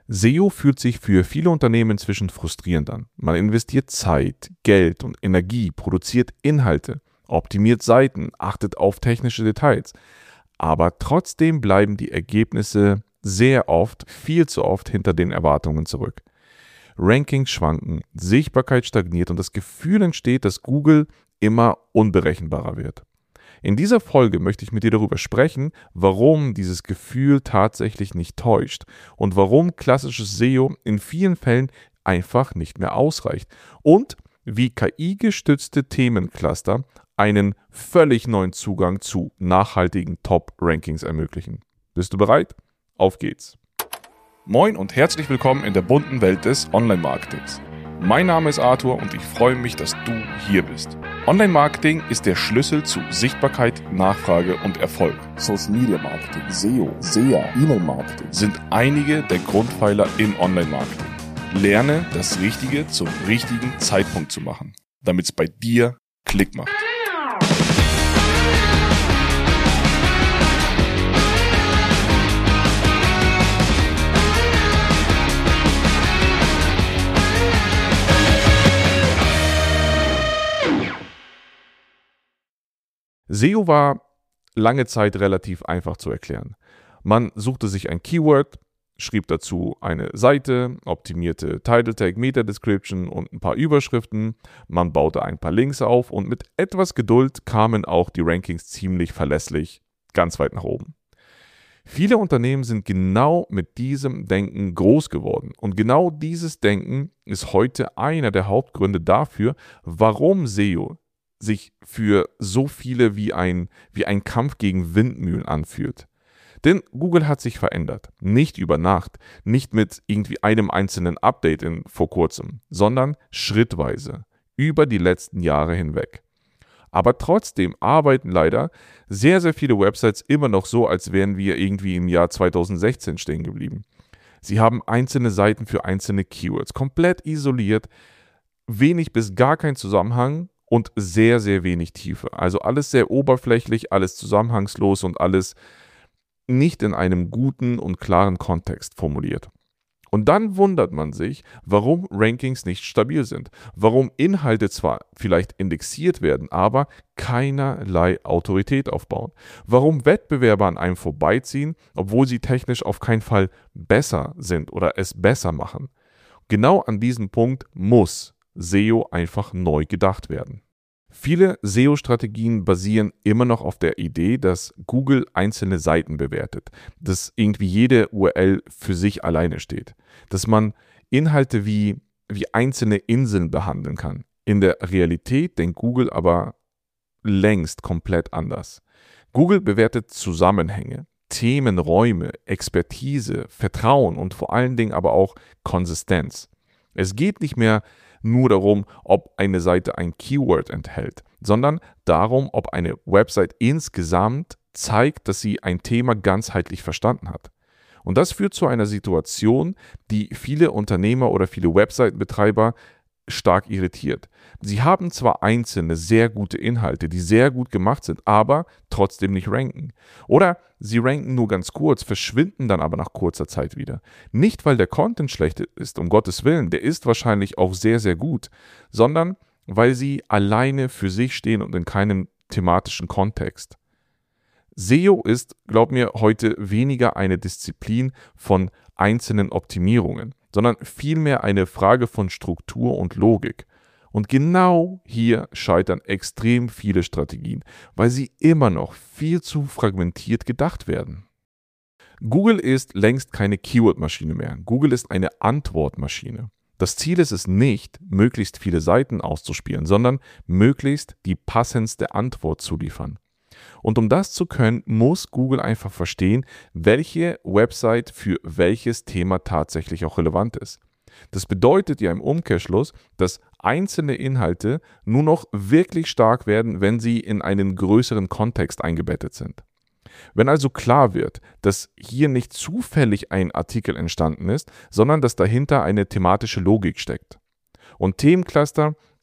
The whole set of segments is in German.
SEO fühlt sich für viele Unternehmen inzwischen frustrierend an. Man investiert Zeit, Geld und Energie, produziert Inhalte, optimiert Seiten, achtet auf technische Details. Aber trotzdem bleiben die Ergebnisse sehr oft, viel zu oft hinter den Erwartungen zurück. Rankings schwanken, Sichtbarkeit stagniert und das Gefühl entsteht, dass Google immer unberechenbarer wird. In dieser Folge möchte ich mit dir darüber sprechen, warum dieses Gefühl tatsächlich nicht täuscht und warum klassisches SEO in vielen Fällen einfach nicht mehr ausreicht und wie KI-gestützte Themencluster einen völlig neuen Zugang zu nachhaltigen Top-Rankings ermöglichen. Bist du bereit? Auf geht's! Moin und herzlich willkommen in der bunten Welt des Online-Marketings. Mein Name ist Arthur und ich freue mich, dass du hier bist. Online-Marketing ist der Schlüssel zu Sichtbarkeit, Nachfrage und Erfolg. Social Media Marketing, SEO, SEA, E-Mail-Marketing sind einige der Grundpfeiler im Online-Marketing. Lerne, das Richtige zum richtigen Zeitpunkt zu machen, damit es bei dir Klick macht. SEO war lange Zeit relativ einfach zu erklären. Man suchte sich ein Keyword, schrieb dazu eine Seite, optimierte Title Tag, Meta Description und ein paar Überschriften. Man baute ein paar Links auf und mit etwas Geduld kamen auch die Rankings ziemlich verlässlich ganz weit nach oben. Viele Unternehmen sind genau mit diesem Denken groß geworden und genau dieses Denken ist heute einer der Hauptgründe dafür, warum SEO sich für so viele wie ein Kampf gegen Windmühlen anfühlt. Denn Google hat sich verändert. Nicht über Nacht, nicht mit irgendwie einem einzelnen Update vor kurzem, sondern schrittweise, über die letzten Jahre hinweg. Aber trotzdem arbeiten leider sehr, sehr viele Websites immer noch so, als wären wir irgendwie im Jahr 2016 stehen geblieben. Sie haben einzelne Seiten für einzelne Keywords, komplett isoliert, wenig bis gar kein Zusammenhang und sehr, sehr wenig Tiefe. Also alles sehr oberflächlich, alles zusammenhangslos und alles nicht in einem guten und klaren Kontext formuliert. Und dann wundert man sich, warum Rankings nicht stabil sind, warum Inhalte zwar vielleicht indexiert werden, aber keinerlei Autorität aufbauen, warum Wettbewerber an einem vorbeiziehen, obwohl sie technisch auf keinen Fall besser sind oder es besser machen. Genau an diesem Punkt muss SEO einfach neu gedacht werden. Viele SEO-Strategien basieren immer noch auf der Idee, dass Google einzelne Seiten bewertet, dass irgendwie jede URL für sich alleine steht, dass man Inhalte wie einzelne Inseln behandeln kann. In der Realität denkt Google aber längst komplett anders. Google bewertet Zusammenhänge, Themenräume, Expertise, Vertrauen und vor allen Dingen aber auch Konsistenz. Es geht nicht mehr nur darum, ob eine Seite ein Keyword enthält, sondern darum, ob eine Website insgesamt zeigt, dass sie ein Thema ganzheitlich verstanden hat. Und das führt zu einer Situation, die viele Unternehmer oder viele Webseitenbetreiber stark irritiert. Sie haben zwar einzelne sehr gute Inhalte, die sehr gut gemacht sind, aber trotzdem nicht ranken. Oder sie ranken nur ganz kurz, verschwinden dann aber nach kurzer Zeit wieder. Nicht, weil der Content schlecht ist, um Gottes Willen, der ist wahrscheinlich auch sehr, sehr gut, sondern weil sie alleine für sich stehen und in keinem thematischen Kontext. SEO ist, glaub mir, heute weniger eine Disziplin von einzelnen Optimierungen, sondern vielmehr eine Frage von Struktur und Logik. Und genau hier scheitern extrem viele Strategien, weil sie immer noch viel zu fragmentiert gedacht werden. Google ist längst keine Keyword-Maschine mehr. Google ist eine Antwortmaschine. Das Ziel ist es nicht, möglichst viele Seiten auszuspielen, sondern möglichst die passendste Antwort zu liefern. Und um das zu können, muss Google einfach verstehen, welche Website für welches Thema tatsächlich auch relevant ist. Das bedeutet ja im Umkehrschluss, dass einzelne Inhalte nur noch wirklich stark werden, wenn sie in einen größeren Kontext eingebettet sind. Wenn also klar wird, dass hier nicht zufällig ein Artikel entstanden ist, sondern dass dahinter eine thematische Logik steckt. Und Themencluster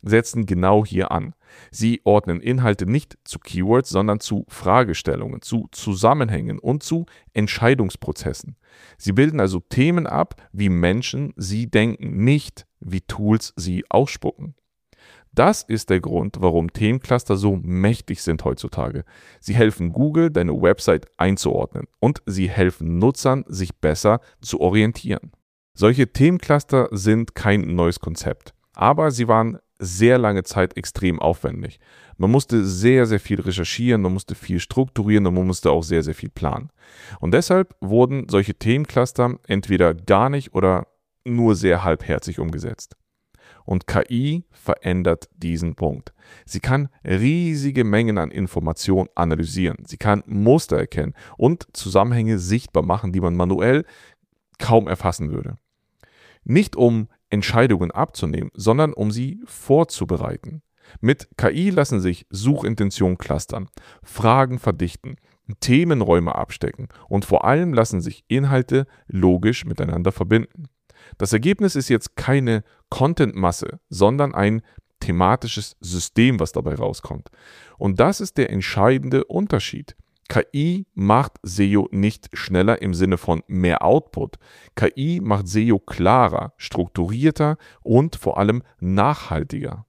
setzen genau hier an. Sie ordnen Inhalte nicht zu Keywords, sondern zu Fragestellungen, zu Zusammenhängen und zu Entscheidungsprozessen. Sie bilden also Themen ab, wie Menschen sie denken, nicht wie Tools sie ausspucken. Das ist der Grund, warum Themencluster so mächtig sind heutzutage. Sie helfen Google, deine Website einzuordnen und sie helfen Nutzern, sich besser zu orientieren. Solche Themencluster sind kein neues Konzept, aber sie waren sehr lange Zeit extrem aufwendig. Man musste sehr, sehr viel recherchieren, man musste viel strukturieren und man musste auch sehr, sehr viel planen. Und deshalb wurden solche Themencluster entweder gar nicht oder nur sehr halbherzig umgesetzt. Und KI verändert diesen Punkt. Sie kann riesige Mengen an Informationen analysieren. Sie kann Muster erkennen und Zusammenhänge sichtbar machen, die man manuell kaum erfassen würde. Nicht um Entscheidungen abzunehmen, sondern um sie vorzubereiten. Mit KI lassen sich Suchintentionen clustern, Fragen verdichten, Themenräume abstecken und vor allem lassen sich Inhalte logisch miteinander verbinden. Das Ergebnis ist jetzt keine Content-Masse, sondern ein thematisches System, was dabei rauskommt. Und das ist der entscheidende Unterschied. KI macht SEO nicht schneller im Sinne von mehr Output. KI macht SEO klarer, strukturierter und vor allem nachhaltiger.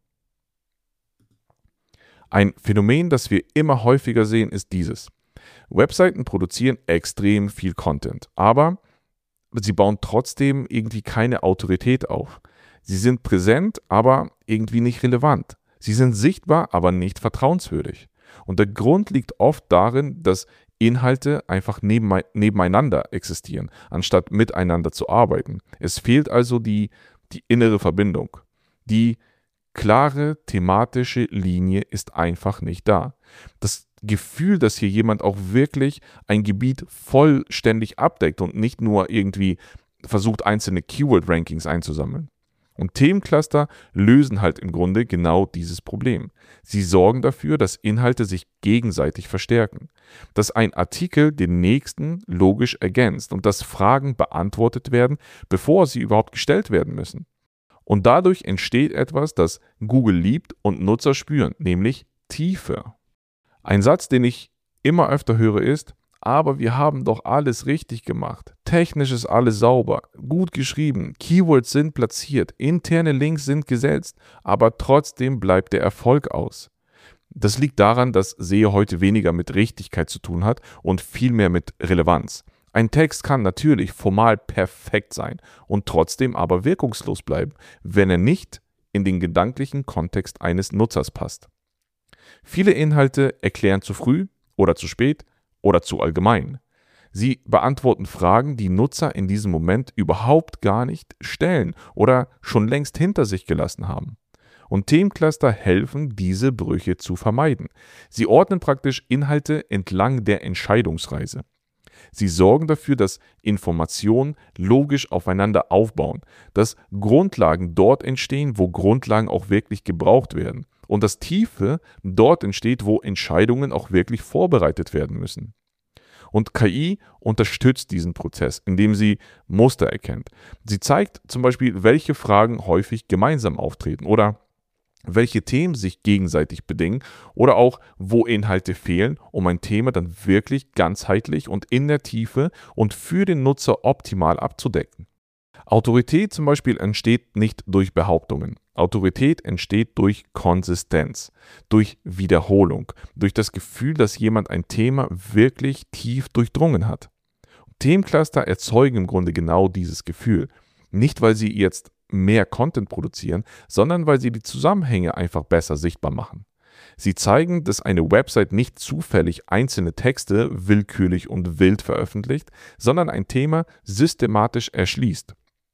Ein Phänomen, das wir immer häufiger sehen, ist dieses. Webseiten produzieren extrem viel Content, aber sie bauen trotzdem irgendwie keine Autorität auf. Sie sind präsent, aber irgendwie nicht relevant. Sie sind sichtbar, aber nicht vertrauenswürdig. Und der Grund liegt oft darin, dass Inhalte einfach nebeneinander existieren, anstatt miteinander zu arbeiten. Es fehlt also die innere Verbindung. Die klare thematische Linie ist einfach nicht da. Das Gefühl, dass hier jemand auch wirklich ein Gebiet vollständig abdeckt und nicht nur irgendwie versucht, einzelne Keyword-Rankings einzusammeln. Und Themencluster lösen halt im Grunde genau dieses Problem. Sie sorgen dafür, dass Inhalte sich gegenseitig verstärken, dass ein Artikel den nächsten logisch ergänzt und dass Fragen beantwortet werden, bevor sie überhaupt gestellt werden müssen. Und dadurch entsteht etwas, das Google liebt und Nutzer spüren, nämlich Tiefe. Ein Satz, den ich immer öfter höre, ist: Aber wir haben doch alles richtig gemacht. Technisch ist alles sauber, gut geschrieben, Keywords sind platziert, interne Links sind gesetzt, aber trotzdem bleibt der Erfolg aus. Das liegt daran, dass SEO heute weniger mit Richtigkeit zu tun hat und viel mehr mit Relevanz. Ein Text kann natürlich formal perfekt sein und trotzdem aber wirkungslos bleiben, wenn er nicht in den gedanklichen Kontext eines Nutzers passt. Viele Inhalte erklären zu früh oder zu spät oder zu allgemein. Sie beantworten Fragen, die Nutzer in diesem Moment überhaupt gar nicht stellen oder schon längst hinter sich gelassen haben. Und Themencluster helfen, diese Brüche zu vermeiden. Sie ordnen praktisch Inhalte entlang der Entscheidungsreise. Sie sorgen dafür, dass Informationen logisch aufeinander aufbauen, dass Grundlagen dort entstehen, wo Grundlagen auch wirklich gebraucht werden und dass Tiefe dort entsteht, wo Entscheidungen auch wirklich vorbereitet werden müssen. Und KI unterstützt diesen Prozess, indem sie Muster erkennt. Sie zeigt zum Beispiel, welche Fragen häufig gemeinsam auftreten oder welche Themen sich gegenseitig bedingen oder auch, wo Inhalte fehlen, um ein Thema dann wirklich ganzheitlich und in der Tiefe und für den Nutzer optimal abzudecken. Autorität zum Beispiel entsteht nicht durch Behauptungen. Autorität entsteht durch Konsistenz, durch Wiederholung, durch das Gefühl, dass jemand ein Thema wirklich tief durchdrungen hat. Themencluster erzeugen im Grunde genau dieses Gefühl. Nicht, weil sie jetzt mehr Content produzieren, sondern weil sie die Zusammenhänge einfach besser sichtbar machen. Sie zeigen, dass eine Website nicht zufällig einzelne Texte willkürlich und wild veröffentlicht, sondern ein Thema systematisch erschließt.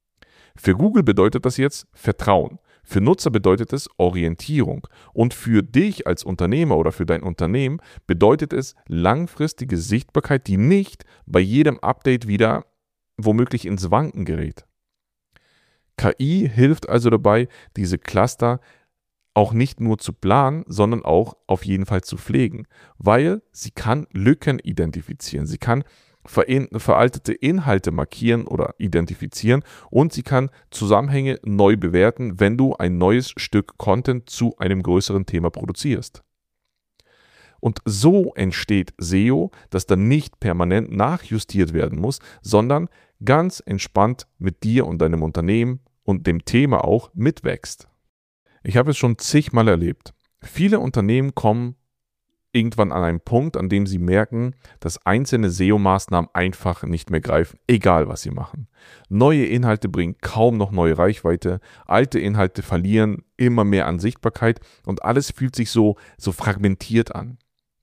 Für Google bedeutet das jetzt Vertrauen, für Nutzer bedeutet es Orientierung und für dich als Unternehmer oder für dein Unternehmen bedeutet es langfristige Sichtbarkeit, die nicht bei jedem Update wieder womöglich ins Wanken gerät. KI hilft also dabei, diese Cluster auch nicht nur zu planen, sondern auch auf jeden Fall zu pflegen, weil sie kann Lücken identifizieren. Sie kann veraltete Inhalte markieren oder identifizieren und sie kann Zusammenhänge neu bewerten, wenn du ein neues Stück Content zu einem größeren Thema produzierst. Und so entsteht SEO, das dann nicht permanent nachjustiert werden muss, sondern ganz entspannt mit dir und deinem Unternehmen und dem Thema auch mitwächst. Ich habe es schon zigmal erlebt. Viele Unternehmen kommen irgendwann an einen Punkt, an dem sie merken, dass einzelne SEO-Maßnahmen einfach nicht mehr greifen, egal was sie machen. Neue Inhalte bringen kaum noch neue Reichweite, alte Inhalte verlieren immer mehr an Sichtbarkeit und alles fühlt sich so fragmentiert an.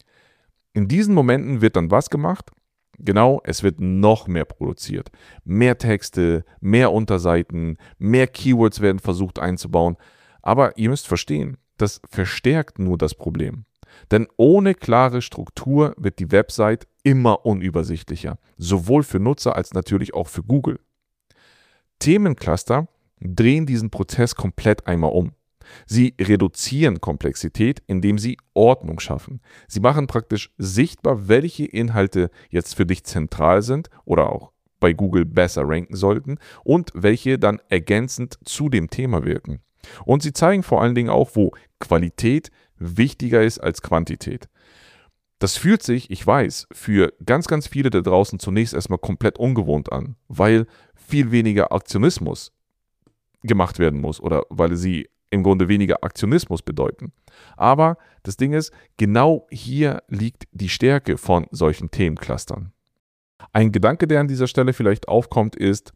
In diesen Momenten wird dann was gemacht? Genau, es wird noch mehr produziert. Mehr Texte, mehr Unterseiten, mehr Keywords werden versucht einzubauen. Aber ihr müsst verstehen, das verstärkt nur das Problem. Denn ohne klare Struktur wird die Website immer unübersichtlicher, sowohl für Nutzer als natürlich auch für Google. Themencluster drehen diesen Prozess komplett einmal um. Sie reduzieren Komplexität, indem sie Ordnung schaffen. Sie machen praktisch sichtbar, welche Inhalte jetzt für dich zentral sind oder auch bei Google besser ranken sollten und welche dann ergänzend zu dem Thema wirken. Und sie zeigen vor allen Dingen auch, wo Qualität wichtiger ist als Quantität. Das fühlt sich, ich weiß, für ganz, ganz viele da draußen zunächst erstmal komplett ungewohnt an, weil viel weniger Aktionismus gemacht werden muss oder weil sie im Grunde weniger Aktionismus bedeuten. Aber das Ding ist, genau hier liegt die Stärke von solchen Themenclustern. Ein Gedanke, der an dieser Stelle vielleicht aufkommt, ist,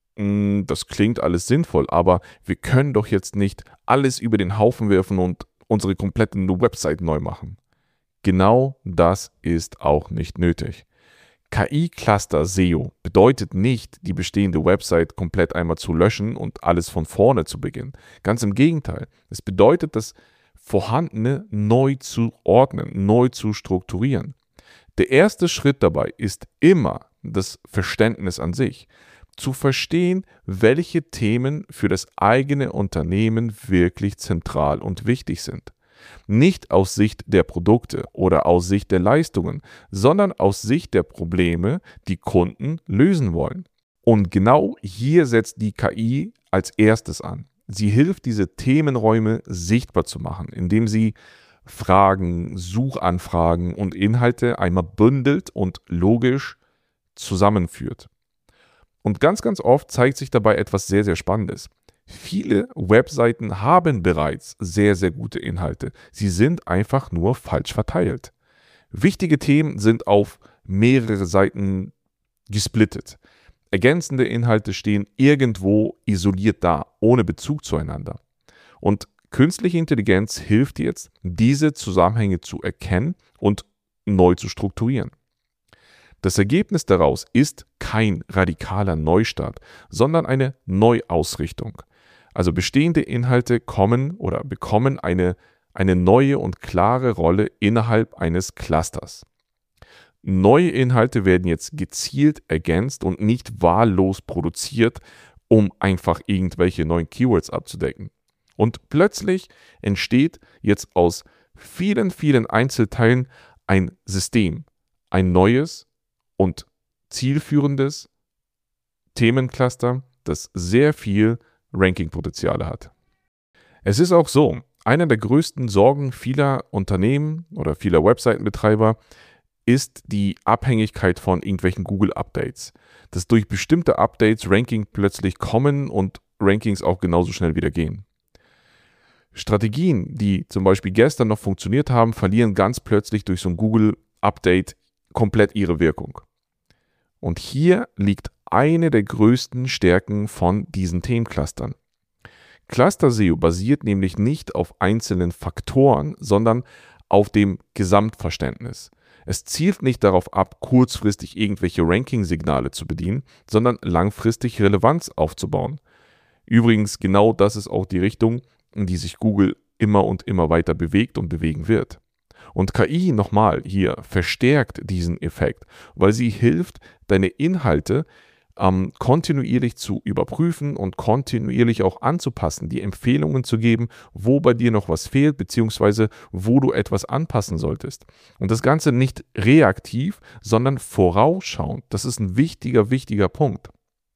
das klingt alles sinnvoll, aber wir können doch jetzt nicht alles über den Haufen werfen und unsere komplette Website neu machen. Genau das ist auch nicht nötig. KI-Cluster SEO bedeutet nicht, die bestehende Website komplett einmal zu löschen und alles von vorne zu beginnen. Ganz im Gegenteil. Es bedeutet, das Vorhandene neu zu ordnen, neu zu strukturieren. Der erste Schritt dabei ist immer das Verständnis an sich. Zu verstehen, welche Themen für das eigene Unternehmen wirklich zentral und wichtig sind. Nicht aus Sicht der Produkte oder aus Sicht der Leistungen, sondern aus Sicht der Probleme, die Kunden lösen wollen. Und genau hier setzt die KI als erstes an. Sie hilft, diese Themenräume sichtbar zu machen, indem sie Fragen, Suchanfragen und Inhalte einmal bündelt und logisch zusammenführt. Und ganz, ganz oft zeigt sich dabei etwas sehr, sehr Spannendes. Viele Webseiten haben bereits sehr, sehr gute Inhalte. Sie sind einfach nur falsch verteilt. Wichtige Themen sind auf mehrere Seiten gesplittet. Ergänzende Inhalte stehen irgendwo isoliert da, ohne Bezug zueinander. Und künstliche Intelligenz hilft jetzt, diese Zusammenhänge zu erkennen und neu zu strukturieren. Das Ergebnis daraus ist kein radikaler Neustart, sondern eine Neuausrichtung. Also bestehende Inhalte bekommen eine neue und klare Rolle innerhalb eines Clusters. Neue Inhalte werden jetzt gezielt ergänzt und nicht wahllos produziert, um einfach irgendwelche neuen Keywords abzudecken. Und plötzlich entsteht jetzt aus vielen, vielen Einzelteilen ein System, ein neues und zielführendes Themencluster, das sehr viel Rankingpotenziale hat. Es ist auch so, eine der größten Sorgen vieler Unternehmen oder vieler Webseitenbetreiber ist die Abhängigkeit von irgendwelchen Google-Updates. Dass durch bestimmte Updates Rankings plötzlich kommen und Rankings auch genauso schnell wieder gehen. Strategien, die zum Beispiel gestern noch funktioniert haben, verlieren ganz plötzlich durch so ein Google-Update komplett ihre Wirkung. Und hier liegt eine der größten Stärken von diesen Themenclustern. Cluster SEO basiert nämlich nicht auf einzelnen Faktoren, sondern auf dem Gesamtverständnis. Es zielt nicht darauf ab, kurzfristig irgendwelche Ranking-Signale zu bedienen, sondern langfristig Relevanz aufzubauen. Übrigens, genau das ist auch die Richtung, in die sich Google immer und immer weiter bewegt und bewegen wird. Und KI nochmal hier verstärkt diesen Effekt, weil sie hilft, deine Inhalte kontinuierlich zu überprüfen und kontinuierlich auch anzupassen, die Empfehlungen zu geben, wo bei dir noch was fehlt, beziehungsweise wo du etwas anpassen solltest. Und das Ganze nicht reaktiv, sondern vorausschauend. Das ist ein wichtiger Punkt.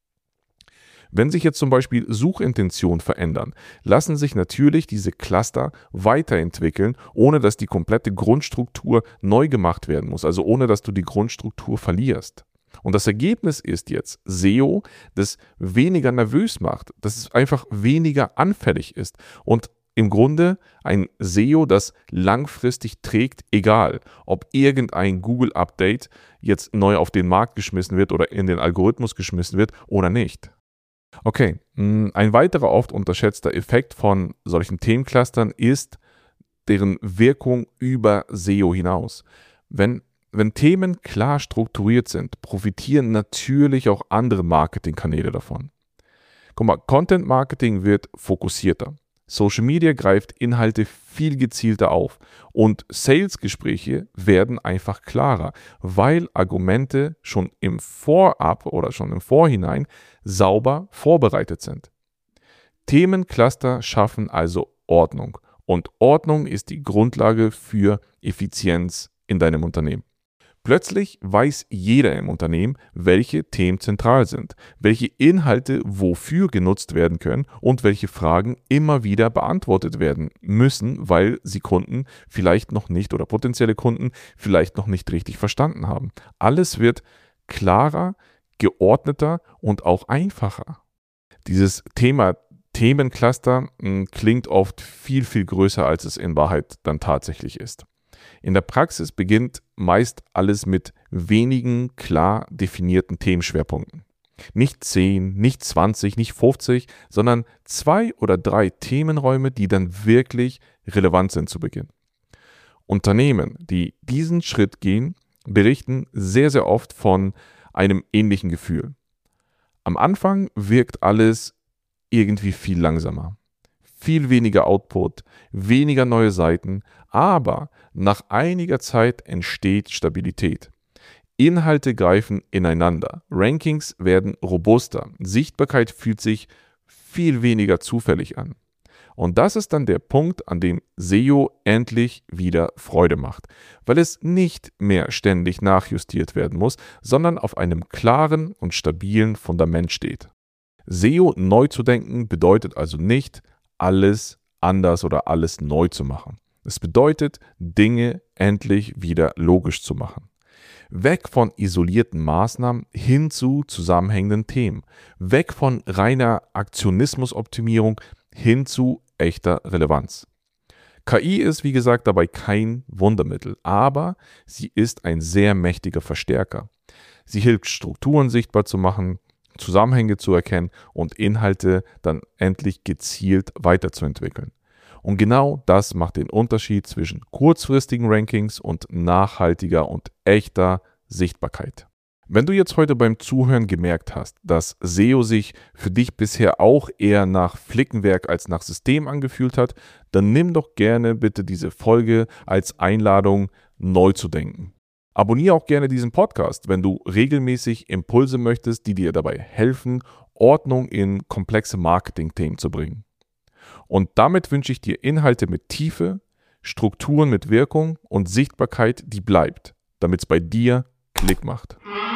Wenn sich jetzt zum Beispiel Suchintentionen verändern, lassen sich natürlich diese Cluster weiterentwickeln, ohne dass die komplette Grundstruktur neu gemacht werden muss, also ohne dass du die Grundstruktur verlierst. Und das Ergebnis ist jetzt SEO, das weniger nervös macht, dass es einfach weniger anfällig ist und im Grunde ein SEO, das langfristig trägt, egal ob irgendein Google-Update jetzt neu auf den Markt geschmissen wird oder in den Algorithmus geschmissen wird oder nicht. Okay, ein weiterer oft unterschätzter Effekt von solchen Themenclustern ist deren Wirkung über SEO hinaus. Wenn Themen klar strukturiert sind, profitieren natürlich auch andere Marketingkanäle davon. Guck mal, Content Marketing wird fokussierter. Social Media greift Inhalte viel gezielter auf und Sales-Gespräche werden einfach klarer, weil Argumente schon im Vorab oder schon im Vorhinein sauber vorbereitet sind. Themencluster schaffen also Ordnung und Ordnung ist die Grundlage für Effizienz in deinem Unternehmen. Plötzlich weiß jeder im Unternehmen, welche Themen zentral sind, welche Inhalte wofür genutzt werden können und welche Fragen immer wieder beantwortet werden müssen, weil sie Kunden vielleicht noch nicht oder potenzielle Kunden vielleicht noch nicht richtig verstanden haben. Alles wird klarer, geordneter und auch einfacher. Dieses Thema Themencluster klingt oft viel größer, als es in Wahrheit dann tatsächlich ist. In der Praxis beginnt meist alles mit wenigen klar definierten Themenschwerpunkten. Nicht 10, nicht 20, nicht 50, sondern 2 oder 3 Themenräume, die dann wirklich relevant sind zu Beginn. Unternehmen, die diesen Schritt gehen, berichten sehr oft von einem ähnlichen Gefühl. Am Anfang wirkt alles irgendwie viel langsamer. Viel weniger Output, weniger neue Seiten, aber nach einiger Zeit entsteht Stabilität. Inhalte greifen ineinander, Rankings werden robuster, Sichtbarkeit fühlt sich viel weniger zufällig an. Und das ist dann der Punkt, an dem SEO endlich wieder Freude macht, weil es nicht mehr ständig nachjustiert werden muss, sondern auf einem klaren und stabilen Fundament steht. SEO neu zu denken bedeutet also nicht, alles anders oder alles neu zu machen. Es bedeutet, Dinge endlich wieder logisch zu machen. Weg von isolierten Maßnahmen hin zu zusammenhängenden Themen. Weg von reiner Aktionismusoptimierung hin zu echter Relevanz. KI ist, wie gesagt, dabei kein Wundermittel, aber sie ist ein sehr mächtiger Verstärker. Sie hilft, Strukturen sichtbar zu machen, Zusammenhänge zu erkennen und Inhalte dann endlich gezielt weiterzuentwickeln. Und genau das macht den Unterschied zwischen kurzfristigen Rankings und nachhaltiger und echter Sichtbarkeit. Wenn du jetzt heute beim Zuhören gemerkt hast, dass SEO sich für dich bisher auch eher nach Flickenwerk als nach System angefühlt hat, dann nimm doch gerne bitte diese Folge als Einladung, neu zu denken. Abonniere auch gerne diesen Podcast, wenn du regelmäßig Impulse möchtest, die dir dabei helfen, Ordnung in komplexe Marketing-Themen zu bringen. Und damit wünsche ich dir Inhalte mit Tiefe, Strukturen mit Wirkung und Sichtbarkeit, die bleibt, damit es bei dir Klick macht.